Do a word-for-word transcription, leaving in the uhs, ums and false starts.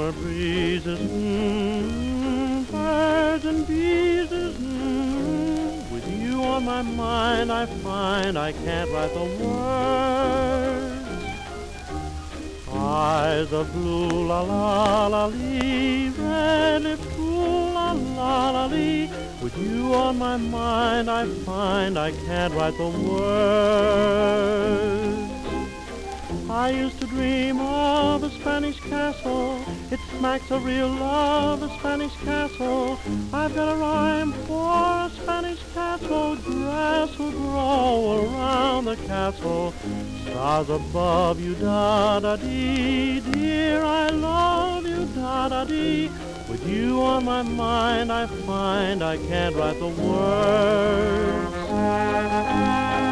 summer breezes, mm, birds and bees, mm, with you on my mind I find I can't write the words. Eyes of blue, la la la lee, red lips, ooh, la la la lee. With you on my mind I find I can't write the words. I used to dream of a Spanish castle. It smacks of real love, a Spanish castle. I've got a rhyme for a Spanish castle. Grass will grow around the castle. Stars above you, da-da-dee. Dear, I love you, da-da-dee. With you on my mind I find I can't write the words.